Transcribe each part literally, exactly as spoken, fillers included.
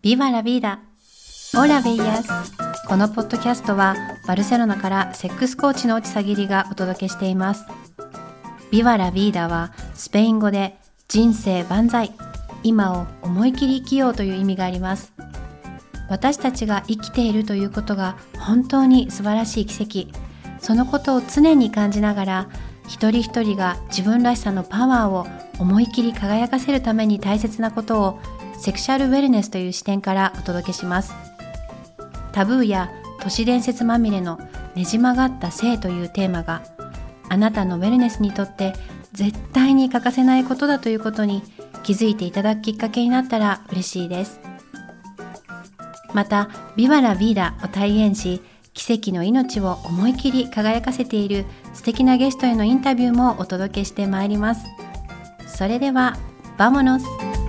ビバラビーダオラベイヤス。このポッドキャストはバルセロナからセックスコーチの落ちさぎりがお届けしています。ビバラビーダはスペイン語で人生万歳、今を思い切り生きようという意味があります。私たちが生きているということが本当に素晴らしい奇跡。そのことを常に感じながら、一人一人が自分らしさのパワーを思い切り輝かせるために大切なことをセクシャルウェルネスという視点からお届けします。タブーや都市伝説まみれのねじ曲がった性というテーマがあなたのウェルネスにとって絶対に欠かせないことだということに気づいていただくきっかけになったら嬉しいです。またビバラビーダを体現し、奇跡の命を思い切り輝かせている素敵なゲストへのインタビューもお届けしてまいります。それではバモノス。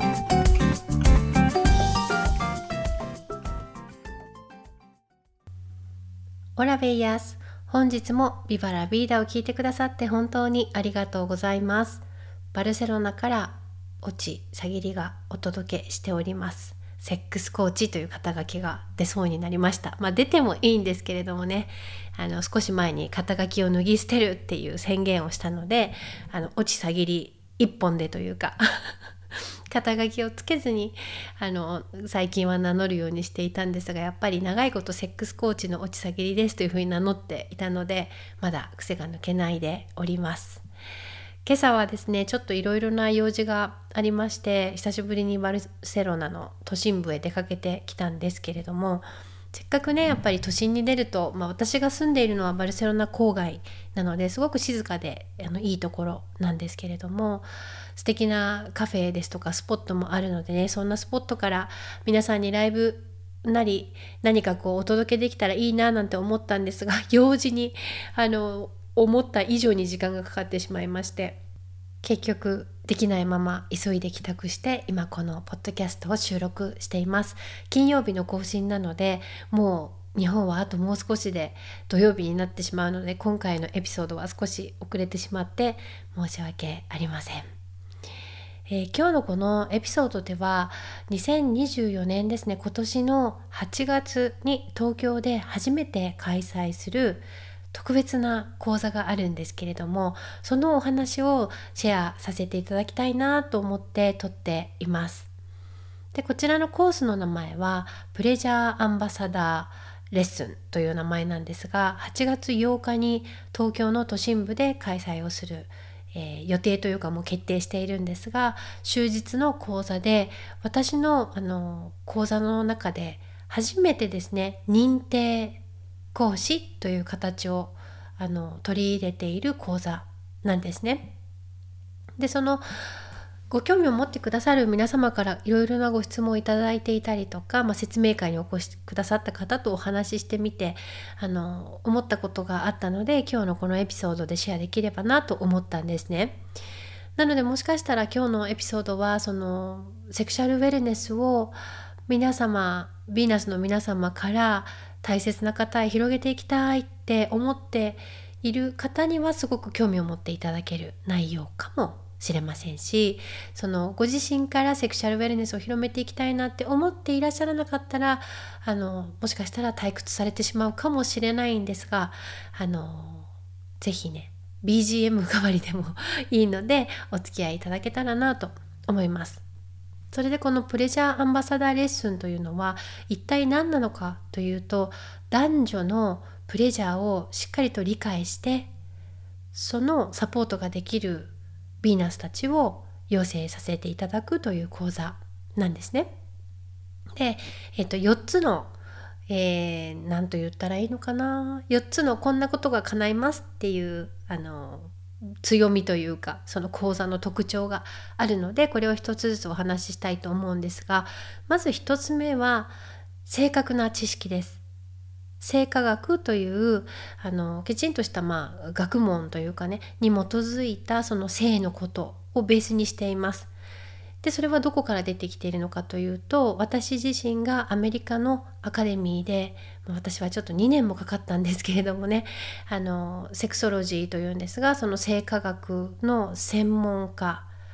オラベイヤス。本日もビバラビーダを聞いてくださって本当にありがとうございます。バルセロナから落ちさぎりがお届けしております。セックスコーチという肩書きが出そうになりました。まあ出てもいいんですけれどもね、あの少し前に肩書きを脱ぎ捨てるっていう宣言をしたので、あの落ちさぎり一本でというか肩書きをつけずにあの最近は名乗るようにしていたんですが、やっぱり長いことセックスコーチの落ちさぎりですというふうに名乗っていたので、まだ癖が抜けないでおります。今朝はですね、ちょっといろいろな用事がありまして、久しぶりにバルセロナの都心部へ出かけてきたんですけれども、せっかくねやっぱり都心に出ると、まあ、私が住んでいるのはバルセロナ郊外なのですごく静かであのいいところなんですけれども、素敵なカフェですとかスポットもあるのでね、そんなスポットから皆さんにライブなり何かこうお届けできたらいいななんて思ったんですが、用事にあの思った以上に時間がかかってしまいまして、結局できないまま急いで帰宅して、今このポッドキャストを収録しています。金曜日の更新なので、もう日本はあともう少しで土曜日になってしまうので、今回のエピソードは少し遅れてしまって申し訳ありません。えー、今日のこのエピソードではにせんにじゅうよねんですね、今年のはちがつに東京で初めて開催する特別な講座があるんですけれども、そのお話をシェアさせていただきたいなと思って撮っています。で、こちらのコースの名前はプレジャーアンバサダーレッスンという名前なんですが、はちがつようかに東京の都心部で開催をする、えー、予定というかもう決定しているんですが、終日の講座で私のあの講座の中で初めてですね、認定講師という形をあの取り入れている講座なんですね。で、そのご興味を持ってくださる皆様からいろいろなご質問をいただいていたりとか、まあ、説明会にお越しくださった方とお話ししてみて、あの思ったことがあったので、今日のこのエピソードでシェアできればなと思ったんですね。なのでもしかしたら今日のエピソードはそのセクシャルウェルネスを皆様、ヴィーナスの皆様から大切な方へ広げていきたいって思っている方にはすごく興味を持っていただける内容かもしれませんし、そのご自身からセクシャルウェルネスを広めていきたいなって思っていらっしゃらなかったら、あのもしかしたら退屈されてしまうかもしれないんですが、あのぜひね ビージーエム 代わりでもいいのでお付き合いいただけたらなと思います。それでこのプレジャーアンバサダーレッスンというのは一体何なのかというと、男女のプレジャーをしっかりと理解して、そのサポートができるヴィーナスたちを養成させていただくという講座なんですね。で、えっと、よっつの、えー、何と言ったらいいのかな、よっつのこんなことが叶いますっていうあの強みというか、その講座の特徴があるので、これを一つずつお話ししたいと思うんですが、まず一つ目は正確な知識です。性科学というあのきちんとした、まあ、学問というかねに基づいたその性のことをベースにしています。で、それはどこから出てきているのかというと、私自身がアメリカのアカデミーで、私はちょっとにねんもかかったんですけれどもね、あのセクソロジーというんですが、その性科学の専門家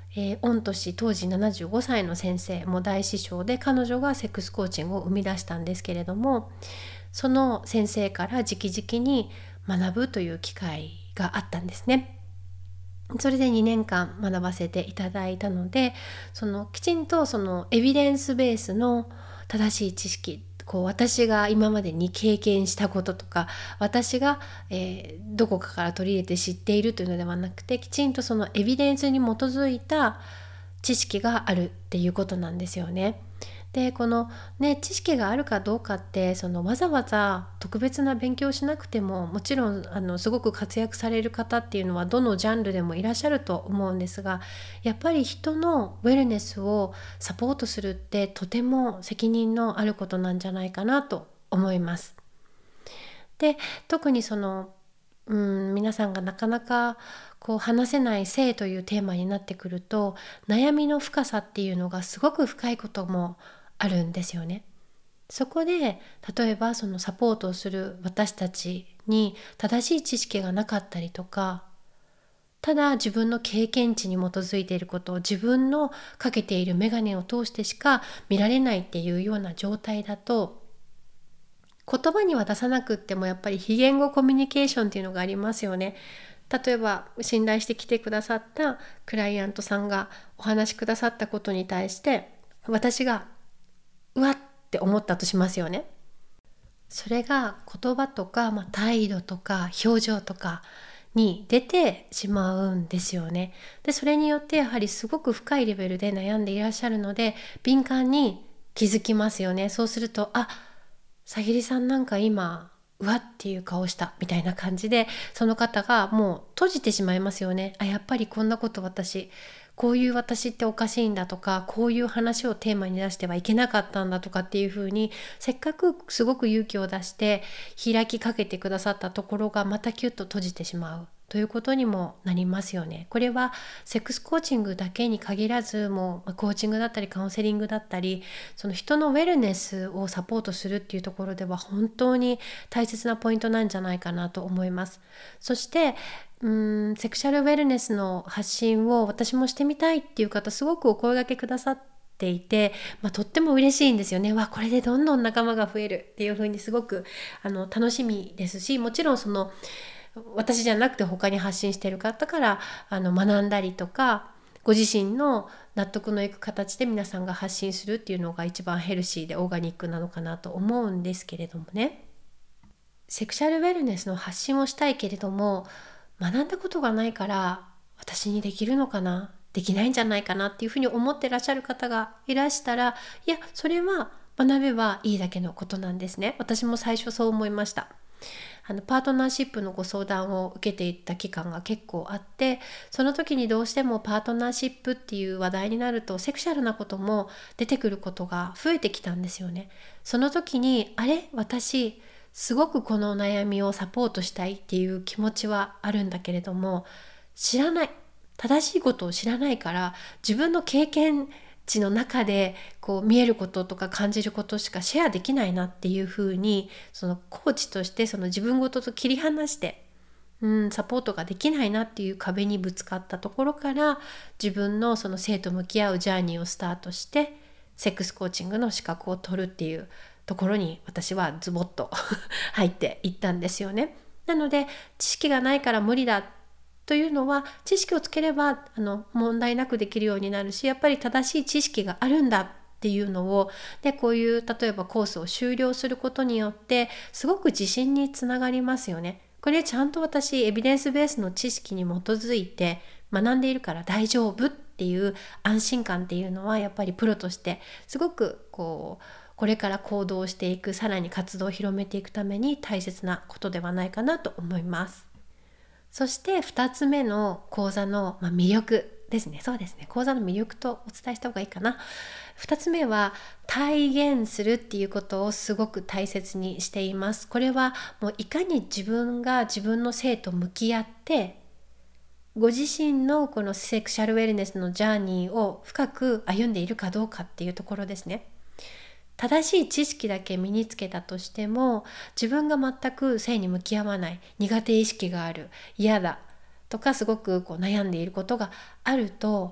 えー、御年当時ななじゅうごさいの先生も大師匠で、彼女がセックスコーチングを生み出したんですけれども、その先生から直々に学ぶという機会があったんですね。それでにねんかん学ばせていただいたので、そのきちんとそのエビデンスベースの正しい知識、こう私が今までに経験したこととか、私が、えー、どこかから取り入れて知っているというのではなくて、きちんとそのエビデンスに基づいた知識があるっていうことなんですよね。でこのね知識があるかどうかって、そのわざわざ特別な勉強しなくても、もちろんあのすごく活躍される方っていうのはどのジャンルでもいらっしゃると思うんですが、やっぱり人のウェルネスをサポートするってとても責任のあることなんじゃないかなと思います。で特にそのうん皆さんがなかなかこう話せない性というテーマになってくると、悩みの深さっていうのがすごく深いこともあるんですよね。そこで例えばそのサポートをする私たちに正しい知識がなかったりとか、ただ自分の経験値に基づいていることを自分のかけている眼鏡を通してしか見られないっていうような状態だと、言葉には出さなくってもやっぱり非言語コミュニケーションっていうのがありますよね。例えば信頼して来てくださったクライアントさんがお話しくださったことに対して私がうわって思ったとしますよね。それが言葉とか、まあ、態度とか表情とかに出てしまうんですよね。でそれによってやはりすごく深いレベルで悩んでいらっしゃるので、敏感に気づきますよね。そうすると、あ、さぎりさんなんか今うわっていう顔したみたいな感じで、その方がもう閉じてしまいますよね。あ、やっぱりこんなこと私こういう私っておかしいんだとか、こういう話をテーマに出してはいけなかったんだとかっていう風に、せっかくすごく勇気を出して開きかけてくださったところがまたキュッと閉じてしまうということにもなりますよね。これはセックスコーチングだけに限らず、もうコーチングだったりカウンセリングだったり、その人のウェルネスをサポートするっていうところでは本当に大切なポイントなんじゃないかなと思います。そしてうーんセクシャルウェルネスの発信を私もしてみたいっていう方、すごくお声掛けくださっていて、まあ、とっても嬉しいんですよね。わ、これでどんどん仲間が増えるっていう風にすごくあの楽しみですし、もちろんその私じゃなくて他に発信している方からあの学んだりとか、ご自身の納得のいく形で皆さんが発信するっていうのが一番ヘルシーでオーガニックなのかなと思うんですけれどもね。セクシャルウェルネスの発信をしたいけれども、学んだことがないから私にできるのかな、できないんじゃないかなっていうふうに思ってらっしゃる方がいらしたら、いやそれは学べばいいだけのことなんですね。私も最初そう思いました。あのパートナーシップのご相談を受けていった期間が結構あって、その時にどうしてもパートナーシップっていう話題になるとセクシャルなことも出てくることが増えてきたんですよね。その時にあれ、私すごくこの悩みをサポートしたいっていう気持ちはあるんだけれども、知らない、正しいことを知らないから、自分の経験値の中でこう見えることとか感じることしかシェアできないなっていうふうに、そのコーチとしてその自分ごとと切り離してうんサポートができないなっていう壁にぶつかったところから、自分のその性と向き合うジャーニーをスタートしてセックスコーチングの資格を取るっていうところに私はズボッと入っていったんですよね。なので知識がないから無理だというのは、知識をつければあの問題なくできるようになるし、やっぱり正しい知識があるんだっていうのをで、こういう例えばコースを修了することによってすごく自信につながりますよね。これちゃんと私エビデンスベースの知識に基づいて学んでいるから大丈夫っていう安心感っていうのは、やっぱりプロとしてすごくこうこれから行動していく、さらに活動を広めていくために大切なことではないかなと思います。そしてふたつめの講座の、まあ、魅力ですね。そうですね。講座の魅力とお伝えした方がいいかな。ふたつめは体現するっていうことをすごく大切にしています。これはもういかに自分が自分の性と向き合って、ご自身のこのセクシャルウェルネスのジャーニーを深く歩んでいるかどうかっていうところですね。正しい知識だけ身につけたとしても、自分が全く性に向き合わない、苦手意識がある、嫌だとかすごくこう悩んでいることがあると、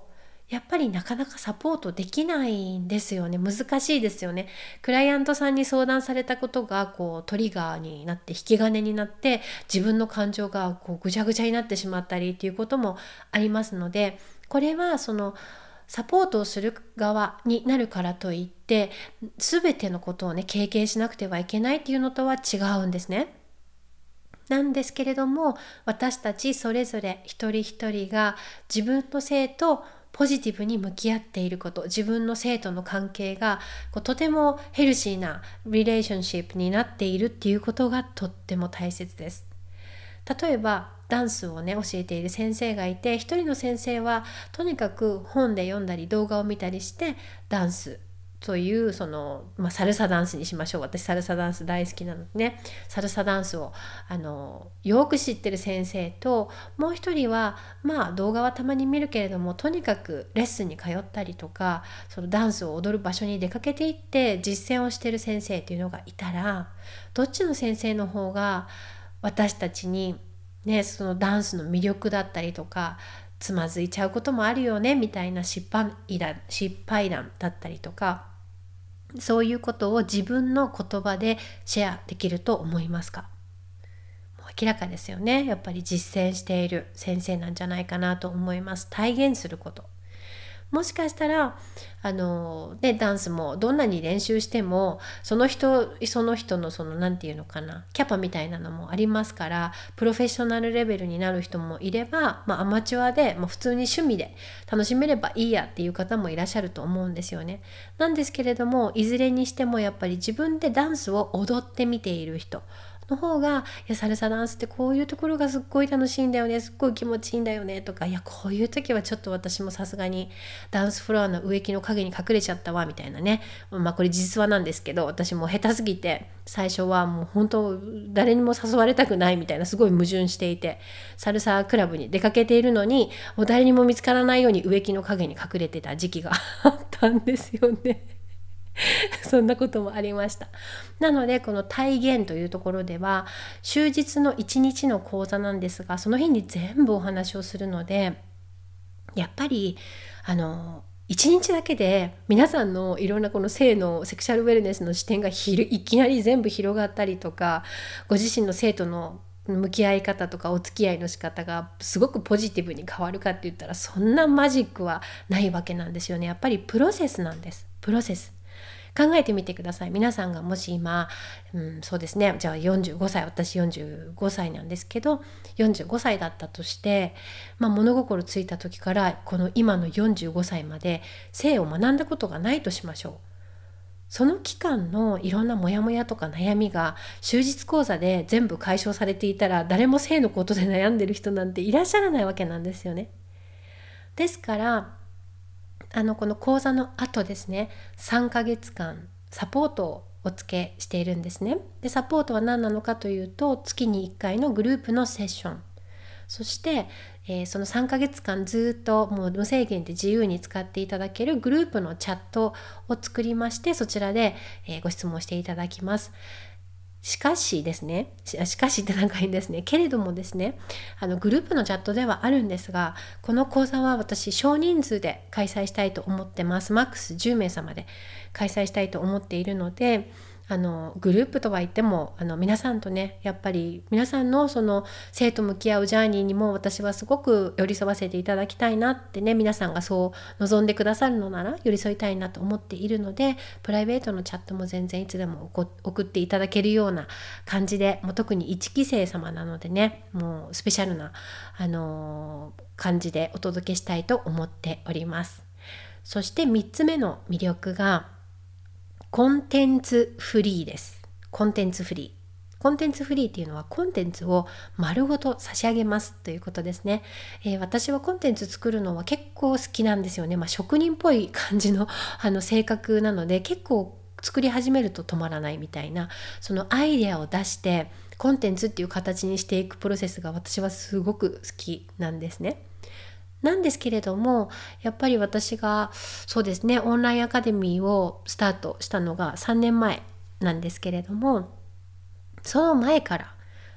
やっぱりなかなかサポートできないんですよね。難しいですよね。クライアントさんに相談されたことがこうトリガーになって引き金になって自分の感情がこうぐちゃぐちゃになってしまったりっていうこともありますので、これはそのサポートをする側になるからといって全てのことをね経験しなくてはいけないっていうのとは違うんですね。なんですけれども、私たちそれぞれ一人一人が自分の性とポジティブに向き合っていること、自分の性との関係がこうとてもヘルシーなリレーションシップになっているっていうことがとっても大切です。例えばダンスをね教えている先生がいて、一人の先生はとにかく本で読んだり動画を見たりしてダンスというその、まあ、サルサダンスにしましょう。私サルサダンス大好きなのでね、サルサダンスをあのよく知ってる先生と、もう一人はまあ動画はたまに見るけれどもとにかくレッスンに通ったりとか、そのダンスを踊る場所に出かけていって実践をしている先生っていうのがいたら、どっちの先生の方が私たちにねそのダンスの魅力だったりとか、つまずいちゃうこともあるよねみたいな失敗談失敗談だったりとか、そういうことを自分の言葉でシェアできると思いますか？もう明らかですよね。やっぱり実践している先生なんじゃないかなと思います。体現すること。もしかしたらあの、ね、ダンスもどんなに練習してもその人その人のそのなんていうのかなキャパみたいなのもありますから、プロフェッショナルレベルになる人もいれば、まあ、アマチュアで、まあ、普通に趣味で楽しめればいいやっていう方もいらっしゃると思うんですよね。なんですけれども、いずれにしてもやっぱり自分でダンスを踊ってみている人の方が、いやサルサダンスってこういうところがすっごい楽しいんだよね、すっごい気持ちいいんだよねとか、いやこういう時はちょっと私もさすがにダンスフロアの植木の陰に隠れちゃったわみたいなね、まあこれ実話なんですけど、私も下手すぎて最初はもう本当誰にも誘われたくないみたいな、すごい矛盾していて、サルサクラブに出かけているのにもう誰にも見つからないように植木の陰に隠れてた時期があったんですよねそんなこともありました。なのでこの体現というところでは終日のいちにちの講座なんですが、その日に全部お話をするので、やっぱりあのいちにちだけで皆さんのいろんなこの性のセクシャルウェルネスの視点がひるいきなり全部広がったりとか、ご自身の性との向き合い方とかお付き合いの仕方がすごくポジティブに変わるかって言ったら、そんなマジックはないわけなんですよね。やっぱりプロセスなんです。プロセス考えてみてください。皆さんがもし今、うん、そうですね、じゃあよんじゅうごさい、私よんじゅうごさいなんですけど、よんじゅうごさいだったとして、まあ、物心ついた時からこの今のよんじゅうごさいまで性を学んだことがないとしましょう。その期間のいろんなモヤモヤとか悩みが終日講座で全部解消されていたら、誰も性のことで悩んでる人なんていらっしゃらないわけなんですよね。ですからあのこの講座の後ですね、さんかげつかんサポートをお付けしているんですね。でサポートは何なのかというと、月にいっかいのグループのセッション、そして、えー、そのさんかげつかんずっともう無制限で自由に使っていただけるグループのチャットを作りまして、そちらで、えー、ご質問していただきます。しかしですね、しかしってなんかいいんですね。けれどもですね、あのグループのチャットではあるんですが、この講座は私少人数で開催したいと思ってます。マックスじゅうめいさまで開催したいと思っているので、あのグループとは言ってもあの皆さんとね、やっぱり皆さんのその性と向き合うジャーニーにも私はすごく寄り添わせていただきたいなってね、皆さんがそう望んでくださるのなら寄り添いたいなと思っているので、プライベートのチャットも全然いつでも送っていただけるような感じで、もう特にいちきせい様なのでね、もうスペシャルな、あのー、感じでお届けしたいと思っております。そしてみっつめの魅力がコンテンツフリーです。コンテンツフリー。コンテンツフリーっていうのはコンテンツを丸ごと差し上げますということですね。えー、私はコンテンツ作るのは結構好きなんですよね。まあ、職人っぽい感じの、あの性格なので、結構作り始めると止まらないみたいな、そのアイデアを出してコンテンツっていう形にしていくプロセスが私はすごく好きなんですね。なんですけれども、やっぱり私がそうですね、オンラインアカデミーをスタートしたのがさんねんまえなんですけれども、その前から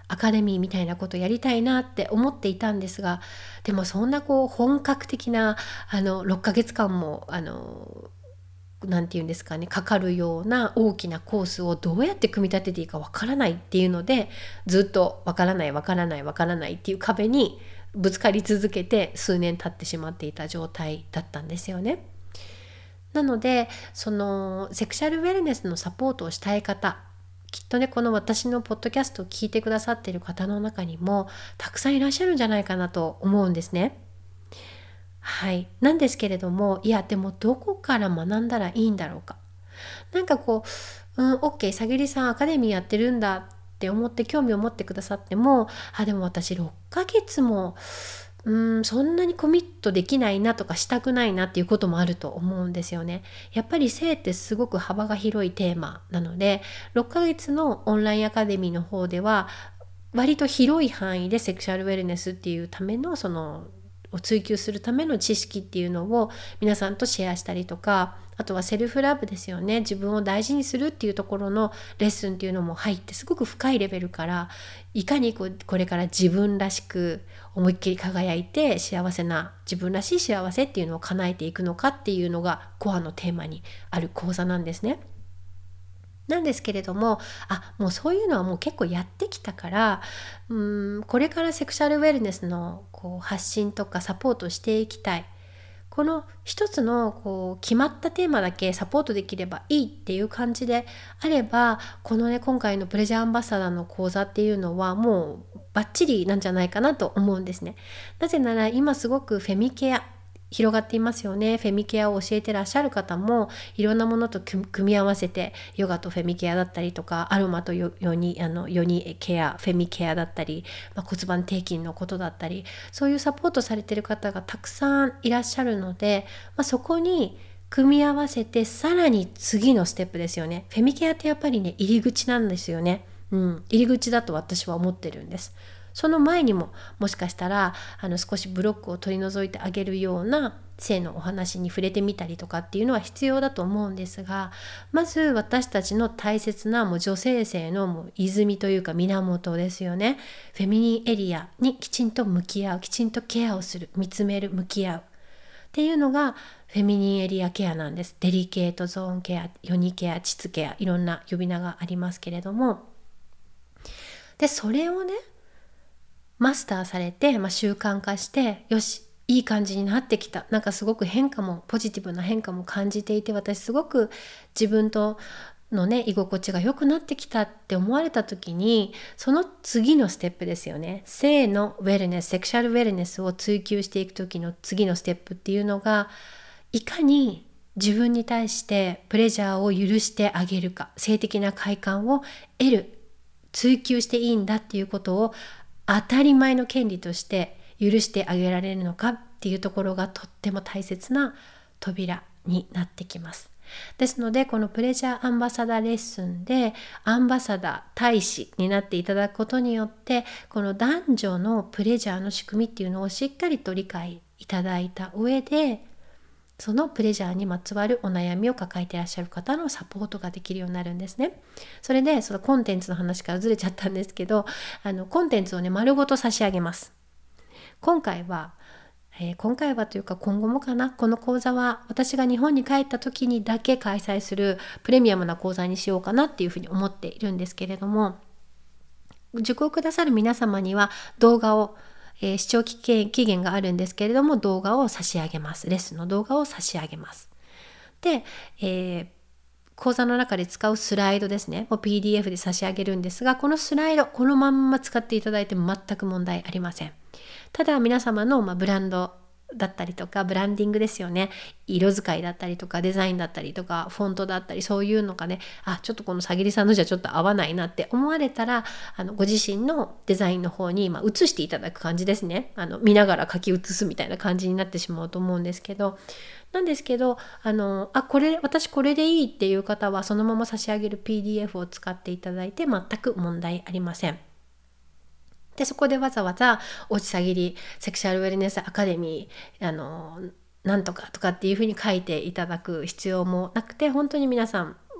アカデミーみたいなことやりたいなって思っていたんですが、でもそんなこう本格的なあのろっかげつかんもあのなんていうんですかね、かかるような大きなコースをどうやって組み立てていいかわからないっていうので、ずっとわからないわからないわからないっていう壁にぶつかり続けて数年経ってしまっていた状態だったんですよね。なのでそのセクシャルウェルネスのサポートをしたい方、きっとねこの私のポッドキャストを聞いてくださっている方の中にもたくさんいらっしゃるんじゃないかなと思うんですね。はい、なんですけれども、いやでもどこから学んだらいいんだろうか。なんかこう、うん、OK、さぎりさんアカデミーやってるんだって思って興味を持ってくださっても、あでも私ろっかげつもうんそんなにコミットできないなとかしたくないなっていうこともあると思うんですよね。やっぱり性ってすごく幅が広いテーマなので、ろっかげつのオンラインアカデミーの方では割と広い範囲でセクシャルウェルネスっていうためのそのを追求するための知識っていうのを皆さんとシェアしたりとか、あとはセルフラブですよね、自分を大事にするっていうところのレッスンっていうのも入って、すごく深いレベルからいかにこうこれから自分らしく思いっきり輝いて幸せな自分らしい幸せっていうのを叶えていくのかっていうのがコアのテーマにある講座なんですね。なんですけれども、あもうそういうのはもう結構やってきたから、うーんこれからセクシャルウェルネスのこう発信とかサポートしていきたい、この一つのこう決まったテーマだけサポートできればいいっていう感じであれば、このね今回のプレジャーアンバサダーの講座っていうのはもうバッチリなんじゃないかなと思うんですね。なぜなら今すごくフェミケア広がっていますよね。フェミケアを教えてらっしゃる方もいろんなものと組み合わせて、ヨガとフェミケアだったりとか、アロマとヨニあのヨニケア、フェミケアだったり、まあ、骨盤底筋のことだったり、そういうサポートされている方がたくさんいらっしゃるので、まあ、そこに組み合わせてさらに次のステップですよね。フェミケアってやっぱりね入り口なんですよね。うん、入り口だと私は思ってるんです。その前にももしかしたらあの少しブロックを取り除いてあげるような性のお話に触れてみたりとかっていうのは必要だと思うんですが、まず私たちの大切なもう女性性のもう泉というか源ですよね。フェミニンエリアにきちんと向き合う、きちんとケアをする、見つめる、向き合うっていうのがフェミニンエリアケアなんです。デリケートゾーンケア、ヨニケア、膣ケア、いろんな呼び名がありますけれども、でそれをねマスターされて、まあ、習慣化して、よしいい感じになってきた、なんかすごく変化もポジティブな変化も感じていて、私すごく自分とのね居心地が良くなってきたって思われた時に、その次のステップですよね。性のウェルネス、セクシャルウェルネスを追求していく時の次のステップっていうのが、いかに自分に対してプレジャーを許してあげるか、性的な快感を得る、追求していいんだっていうことを当たり前の権利として許してあげられるのかっていうところがとっても大切な扉になってきます。ですのでこのプレジャーアンバサダーレッスンでアンバサダー大使になっていただくことによって、この男女のプレジャーの仕組みっていうのをしっかりと理解いただいた上で、そのプレジャーにまつわるお悩みを抱えていらっしゃる方のサポートができるようになるんですね。それでそのコンテンツの話からずれちゃったんですけど、あのコンテンツをね丸ごと差し上げます。今回は、えー、今回はというか今後もかな、この講座は私が日本に帰った時にだけ開催するプレミアムな講座にしようかなっていうふうに思っているんですけれども、受講くださる皆様には動画をえー、視聴期限があるんですけれども、動画を差し上げます。レッスンの動画を差し上げます。で、えー、講座の中で使うスライドですね、もう ピーディーエフ で差し上げるんですが、このスライドこのまんま使っていただいても全く問題ありません。ただ皆様の、まあ、ブランドだったりとかブランディングですよね、色使いだったりとかデザインだったりとかフォントだったり、そういうのがね、あちょっとこのさぎりさんのじゃちょっと合わないなって思われたら、あのご自身のデザインの方に、まあ、移していただく感じですね。あの見ながら書き写すみたいな感じになってしまうと思うんですけど、なんですけどあのあこれ私これでいいっていう方はそのまま差し上げる ピーディーエフ を使っていただいて全く問題ありません。でそこでわざわざおちさぎりセクシャルウェルネスアカデミーあのなんとかとかっていうふうに書いていただく必要もなくて、本当に皆さん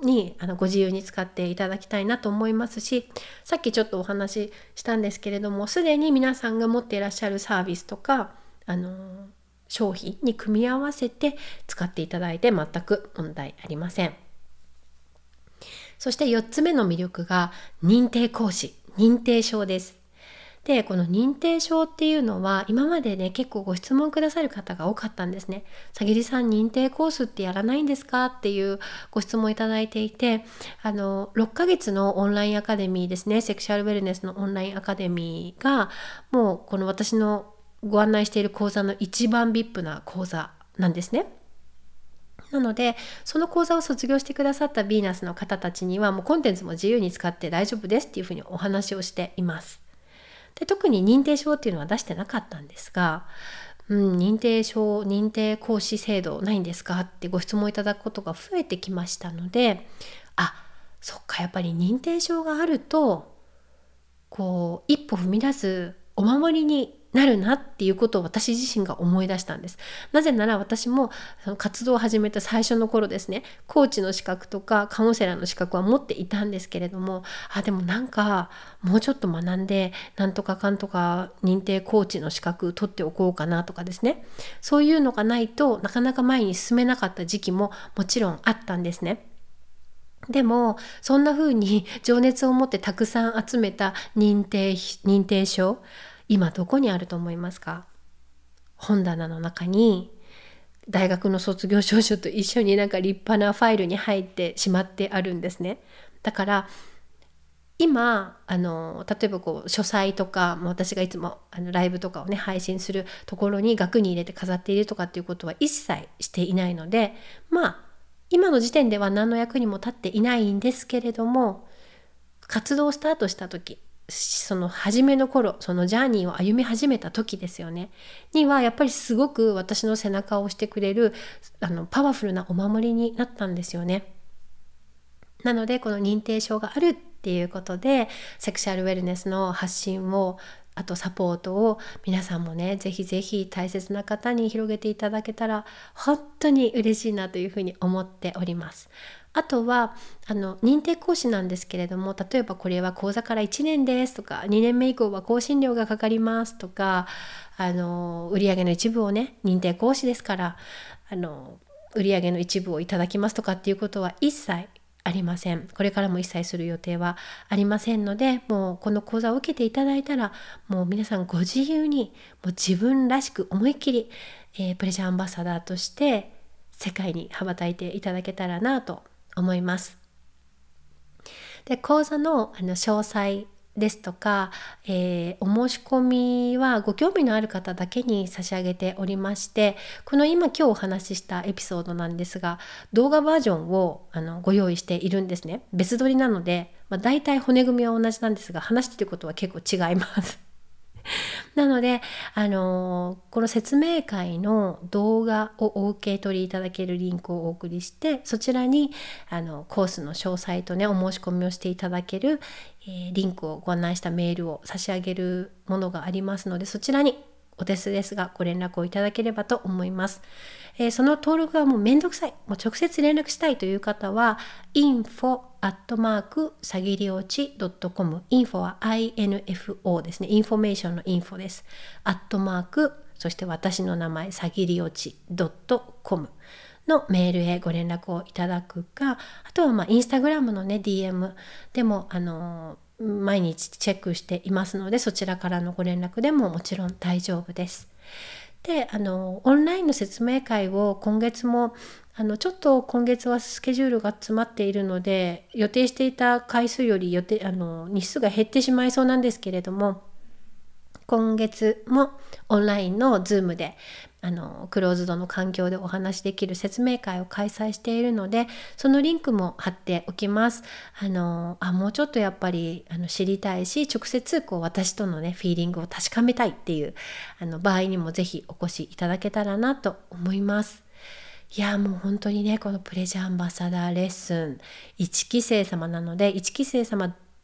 にあのご自由に使っていただきたいなと思いますし、さっきちょっとお話ししたんですけれども、すでに皆さんが持っていらっしゃるサービスとかあの商品に組み合わせて使っていただいて全く問題ありません。そしてよっつめの魅力が認定講師、認定証です。で、この認定証っていうのは今までね結構ご質問くださる方が多かったんですね。さぎりさん認定コースってやらないんですかっていうご質問いただいていて、あのろっかげつのオンラインアカデミーですね、セクシャルウェルネスのオンラインアカデミーがもうこの私のご案内している講座の一番 ブイアイピー な講座なんですね。なのでその講座を卒業してくださったヴィーナスの方たちにはもうコンテンツも自由に使って大丈夫ですっていうふうにお話をしています。で、特に認定証っていうのは出してなかったんですが、うん、認定証、認定講師制度ないんですかってご質問いただくことが増えてきましたので、あ、そっか、やっぱり認定証があるとこう一歩踏み出すお守りになるなっていうことを私自身が思い出したんです。なぜなら私もその活動を始めた最初の頃ですね、コーチの資格とかカウンセラーの資格は持っていたんですけれども、あでもなんかもうちょっと学んでなんとかかんとか認定コーチの資格取っておこうかなとかですね、そういうのがないとなかなか前に進めなかった時期ももちろんあったんですね。でもそんな風に情熱を持ってたくさん集めた認定、認定証、今どこにあると思いますか？本棚の中に大学の卒業証書と一緒になんか立派なファイルに入ってしまってあるんですね。だから今あの例えばこう書斎とか、私がいつもあのライブとかをね配信するところに額に入れて飾っているとかっていうことは一切していないので、まあ今の時点では何の役にも立っていないんですけれども、活動をスタートした時、その初めの頃、そのジャーニーを歩み始めた時ですよねにはやっぱりすごく私の背中を押してくれるあのパワフルなお守りになったんですよね。なのでこの認定証があるっていうことでセクシャルウェルネスの発信を、あとサポートを皆さんもねぜひぜひ大切な方に広げていただけたら本当に嬉しいなというふうに思っております。あとはあの認定講師なんですけれども、例えばこれは講座からいちねんですとか、にねんめ以降は更新料がかかりますとか、あの売上の一部をね認定講師ですからあの売上の一部をいただきますとかっていうことは一切ありません。これからも一切する予定はありませんので、もうこの講座を受けていただいたらもう皆さんご自由にもう自分らしく思いっきり、えー、プレジャーアンバサダーとして世界に羽ばたいていただけたらなと思います。で、講座のあの詳細ですとか、えー、お申し込みはご興味のある方だけに差し上げておりまして、この今今日お話ししたエピソードなんですが動画バージョンをあのご用意しているんですね。別撮りなので、まあ、大体骨組みは同じなんですが話していることは結構違いますなので、あのー、この説明会の動画をお受け取りいただけるリンクをお送りして、そちらにあのコースの詳細とねお申し込みをしていただける、えー、リンクをご案内したメールを差し上げるものがありますので、そちらにお手数ですがご連絡をいただければと思います。えー、その登録がもうめんどくさい、もう直接連絡したいという方は インフォ アットマーク さぎりおち ドットコム、 インフォは アイエヌエフオー ですね。インフォメーションのインフォです。アットマーク、そして私の名前さぎりおち ドットコム のメールへご連絡をいただくか、あとはまあインスタグラムのね ディーエム でもあの毎日チェックしていますので、そちらからのご連絡でももちろん大丈夫です。で、あのオンラインの説明会を今月もあのちょっと今月はスケジュールが詰まっているので予定していた回数より予定あの日数が減ってしまいそうなんですけれども、今月もオンラインの Zoom であのクローズドの環境でお話しできる説明会を開催しているので、そのリンクも貼っておきます。あのあもうちょっとやっぱりあの知りたいし、直接こう私とのねフィーリングを確かめたいっていうあの場合にもぜひお越しいただけたらなと思います。いやもう本当にね、このプレジャーアンバサダーレッスンいちきせい様なので、いちきせい様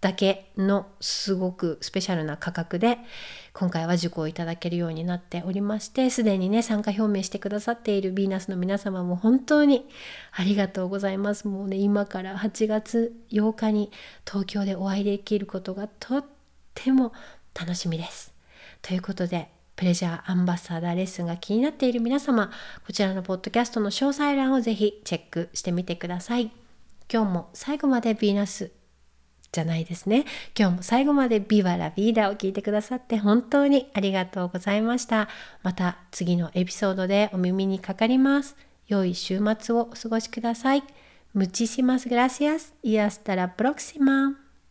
だけのすごくスペシャルな価格で今回は受講いただけるようになっておりまして、すでにね参加表明してくださっているヴィーナスの皆様も本当にありがとうございます。もうね今からはちがつようかに東京でお会いできることがとっても楽しみです。ということでプレジャーアンバサダーレッスンが気になっている皆様、こちらのポッドキャストの詳細欄をぜひチェックしてみてください。今日も最後までヴィーナスじゃないですね。今日も最後までビバラビーダを聞いてくださって本当にありがとうございました。また次のエピソードでお耳にかかります。良い週末をお過ごしください。Muchísimas gracias y hasta la próxima。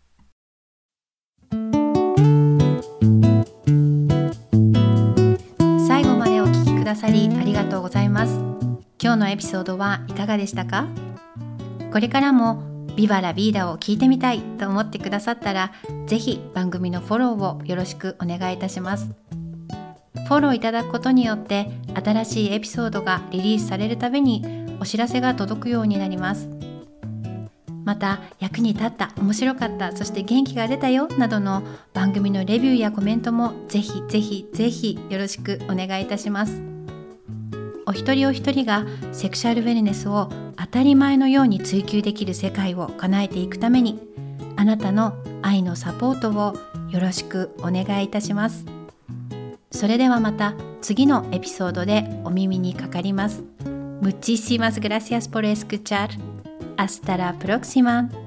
最後までお聞きくださりありがとうございます。今日のエピソードはいかがでしたか？これからもビバラビーダを聞いてみたいと思ってくださったら、ぜひ番組のフォローをよろしくお願いいたします。フォローいただくことによって新しいエピソードがリリースされるたびにお知らせが届くようになります。また役に立った、面白かった、そして元気が出たよなどの番組のレビューやコメントもぜひぜひぜひよろしくお願いいたします。お一人お一人がセクシャルウェルネスを当たり前のように追求できる世界を叶えていくために、あなたの愛のサポートをよろしくお願いいたします。それではまた次のエピソードでお耳にかかります。Muchísimas gracias por escuchar. Hasta la próxima.